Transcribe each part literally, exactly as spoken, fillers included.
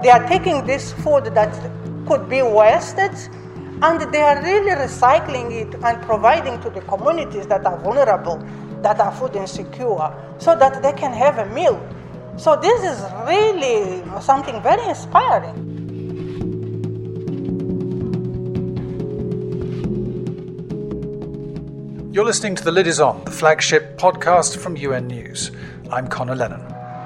they are taking this food that could be wasted, and they are really recycling it and providing to the communities that are vulnerable, that are food insecure, so that they can have a meal. So this is really something very inspiring. You're listening to The Lid Is On, the flagship podcast from U N News. I'm Connor Lennon.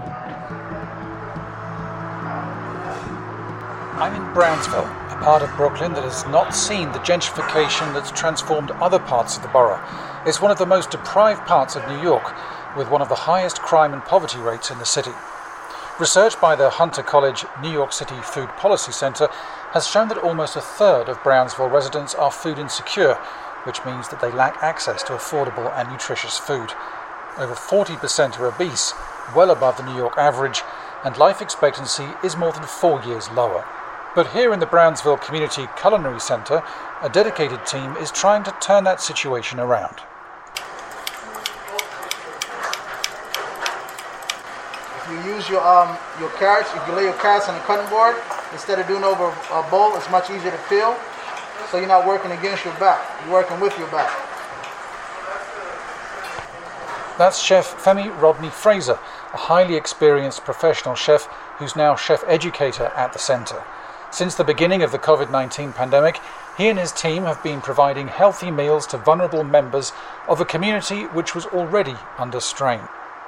I'm in Brownsville, a part of Brooklyn that has not seen the gentrification that's transformed other parts of the borough. It's one of the most deprived parts of New York, with one of the highest crime and poverty rates in the city. Research by the Hunter College New York City Food Policy Center has shown that almost a third of Brownsville residents are food insecure, which means that they lack access to affordable and nutritious food. Over forty percent are obese, well above the New York average, and life expectancy is more than four years lower. But here in the Brownsville Community Culinary Center, a dedicated team is trying to turn that situation around. If you use your um your carrots, if you lay your carrots on the cutting board, instead of doing over a bowl, it's much easier to peel. So you're not working against your back, you're working with your back. That's Chef Femi Rodney Fraser, a highly experienced professional chef who's now chef educator at the centre. Since the beginning of the covid nineteen pandemic, he and his team have been providing healthy meals to vulnerable members of a community which was already under strain.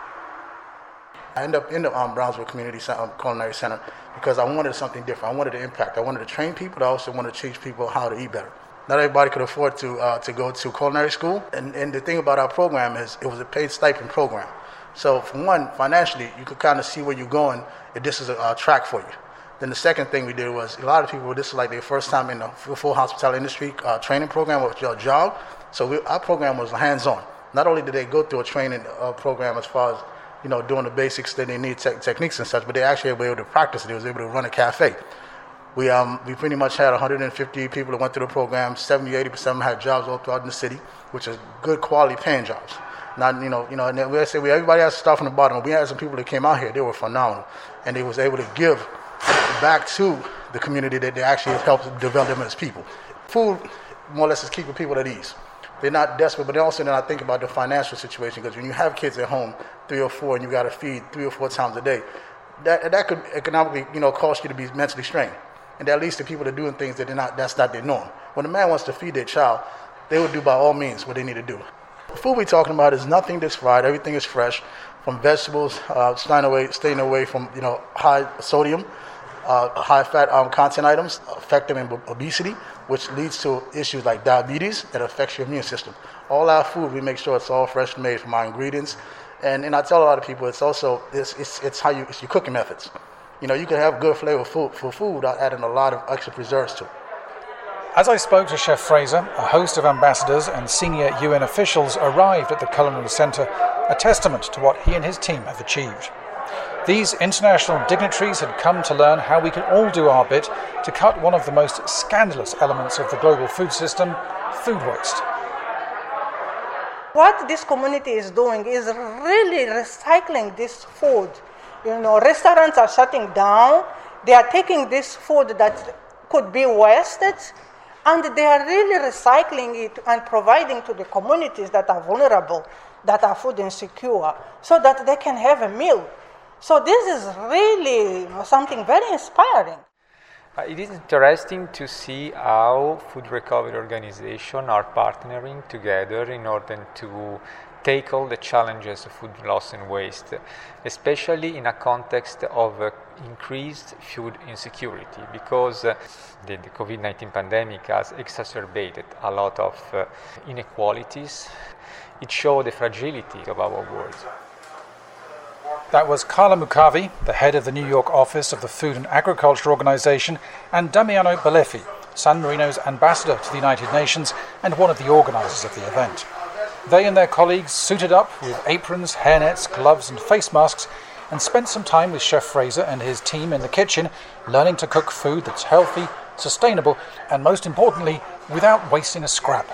I ended up in the um, Brownsville Community Center, Culinary Center because I wanted something different. I wanted to impact. I wanted to train people, but I also wanted to teach people how to eat better. Not everybody could afford to uh, to go to culinary school, and, and the thing about our program is it was a paid stipend program. So for one, financially, you could kind of see where you're going if this is a, a track for you. Then the second thing we did was a lot of people, this is like their first time in the full hospitality industry uh, training program or your job. So we, our program was hands-on. Not only did they go through a training uh, program as far as you know, doing the basics that they need, te- techniques and such, but they actually were able to practice it. They was able to run a cafe. We um we pretty much had one hundred fifty people that went through the program. seventy, eighty percent of them had jobs all throughout the city, which is good quality paying jobs. Not, you know, you know, and we say we everybody has to start from the bottom. We had some people that came out here, they were phenomenal, and they was able to give back to the community that they actually helped develop them as people. Food, more or less, is keeping people at ease. They're not desperate, but they also not think about the financial situation, because when you have kids at home, three or four, and you got to feed three or four times a day, that that could economically, you know, cost you to be mentally strained. And that leads to people that are doing things that they're not, that's not their norm. When a man wants to feed their child, they would do by all means what they need to do. The food we're talking about is nothing that's fried. Everything is fresh, from vegetables, uh, staying away, staying away from, you know, high sodium, uh, high fat um, content items, effective in obesity, which leads to issues like diabetes that affects your immune system. All our food, we make sure it's all fresh made from our ingredients. And and I tell a lot of people, it's also, it's it's, it's how you, it's your cooking methods. You know, you can have good flavor food, for food without adding a lot of extra preserves to it. As I spoke to Chef Fraser, a host of ambassadors and senior U N officials arrived at the Culinary Center, a testament to what he and his team have achieved. These international dignitaries had come to learn how we can all do our bit to cut one of the most scandalous elements of the global food system, food waste. What this community is doing is really recycling this food. You know, restaurants are shutting down. They are taking this food that could be wasted, and they are really recycling it and providing to the communities that are vulnerable, that are food insecure, so that they can have a meal. So this is really, you know, something very inspiring. Uh, it is interesting to see how food recovery organizations are partnering together in order to tackle the challenges of food loss and waste, especially in a context of uh, increased food insecurity, because uh, the, the covid nineteen pandemic has exacerbated a lot of uh, inequalities. It shows the fragility of our world. That was Carla Mukavi, the head of the New York office of the Food and Agriculture Organization, and Damiano Balefi, San Marino's ambassador to the United Nations and one of the organizers of the event. They and their colleagues suited up with aprons, hairnets, gloves and face masks and spent some time with Chef Fraser and his team in the kitchen, learning to cook food that's healthy, sustainable, and most importantly, without wasting a scrap.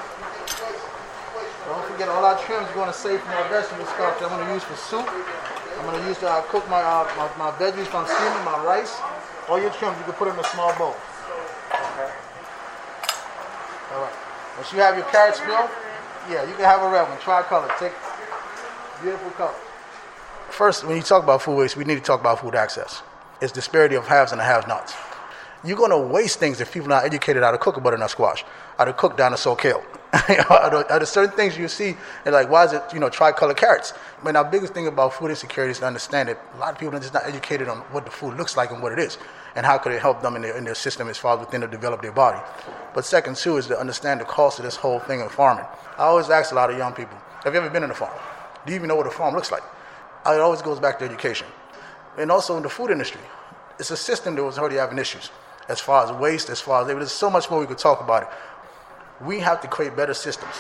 Don't forget all our trims we're going to save from our vegetable stock that I'm going to use for soup. I'm going to use to uh, cook my, uh, my my veggies from steaming, my rice. All your trims you can put in a small bowl. Okay. All right. Once you have your carrots filled, yeah, you can have a red one. Tricolor. Take beautiful color. First, when you talk about food waste, we need to talk about food access. It's disparity of haves and the have-nots. You're going to waste things if people are not educated how to cook a butternut squash, how to cook down a soy kale. Are there certain things you see, and like, why is it, you know, tricolor carrots? I mean, our biggest thing about food insecurity is to understand that a lot of people are just not educated on what the food looks like and what it is, and how could it help them in their, in their system as far as within to develop their body. But second, too, is to understand the cost of this whole thing in farming. I always ask a lot of young people, have you ever been in a farm? Do you even know what a farm looks like? It always goes back to education. And also in the food industry, it's a system that was already having issues as far as waste, as far as, there's so much more we could talk about it. We have to create better systems.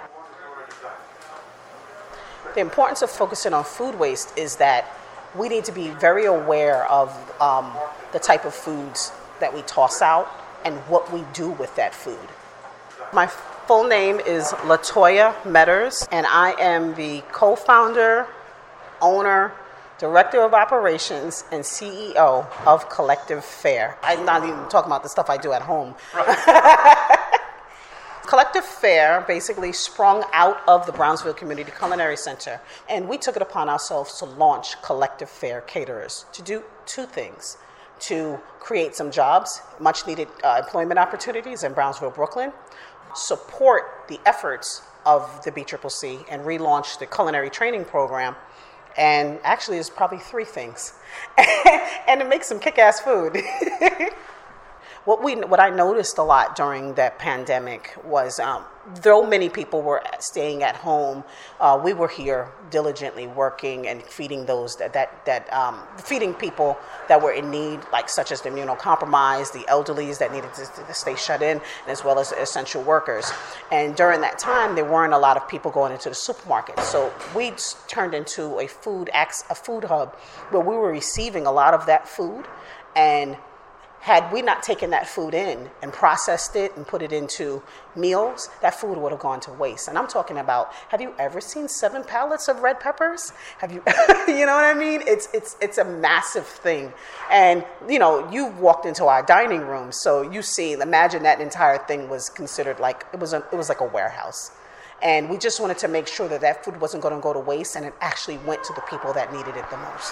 The importance of focusing on food waste is that we need to be very aware of um, the type of foods that we toss out and what we do with that food. My full name is Latoya Metters, and I am the co-founder, owner, Director of Operations, and C E O of Collective Fare. I'm not even talking about the stuff I do at home. Right. Collective Fare basically sprung out of the Brownsville Community Culinary Center, and we took it upon ourselves to launch Collective Fare Caterers to do two things: to create some jobs, much needed uh, employment opportunities in Brownsville, Brooklyn, support the efforts of the B C C C and relaunch the culinary training program. And actually, there's probably three things. And to make some kick-ass food. What we, what I noticed a lot during that pandemic was, um, though many people were staying at home, uh, we were here diligently working and feeding those that that, that um, feeding people that were in need, like such as the immunocompromised, the elderlies that needed to, to stay shut in, as well as essential workers. And during that time, there weren't a lot of people going into the supermarket, so we turned into a food a food hub where we were receiving a lot of that food. And had we not taken that food in and processed it and put it into meals, that food would have gone to waste. And I'm talking about, have you ever seen seven pallets of red peppers? Have you, you know what I mean? It's it's it's a massive thing. And, you know, you walked into our dining room, so you see, imagine that entire thing was considered like, it was a, it was like a warehouse. And we just wanted to make sure that that food wasn't going to go to waste, and it actually went to the people that needed it the most.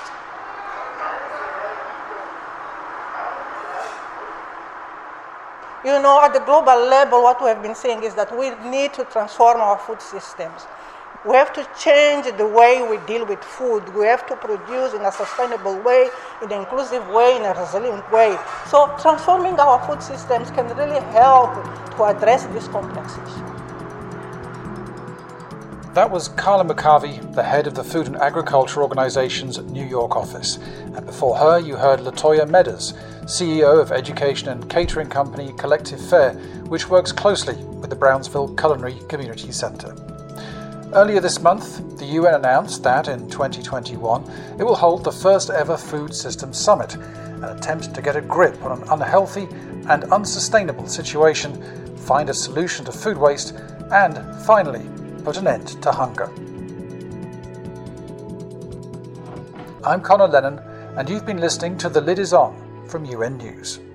You know, at the global level, what we have been saying is that we need to transform our food systems. We have to change the way we deal with food. We have to produce in a sustainable way, in an inclusive way, in a resilient way. So transforming our food systems can really help to address this complex issue. That was Carla McCarvey, the head of the Food and Agriculture Organization's New York office. And before her, you heard Latoya Metters, C E O of education and catering company Collective Fare, which works closely with the Brownsville Culinary Community Center. Earlier this month, the U N announced that in twenty twenty-one, it will hold the first ever Food Systems Summit, an attempt to get a grip on an unhealthy and unsustainable situation, find a solution to food waste, and finally, put an end to hunger. I'm Connor Lennon, and you've been listening to The Lid Is On from U N News.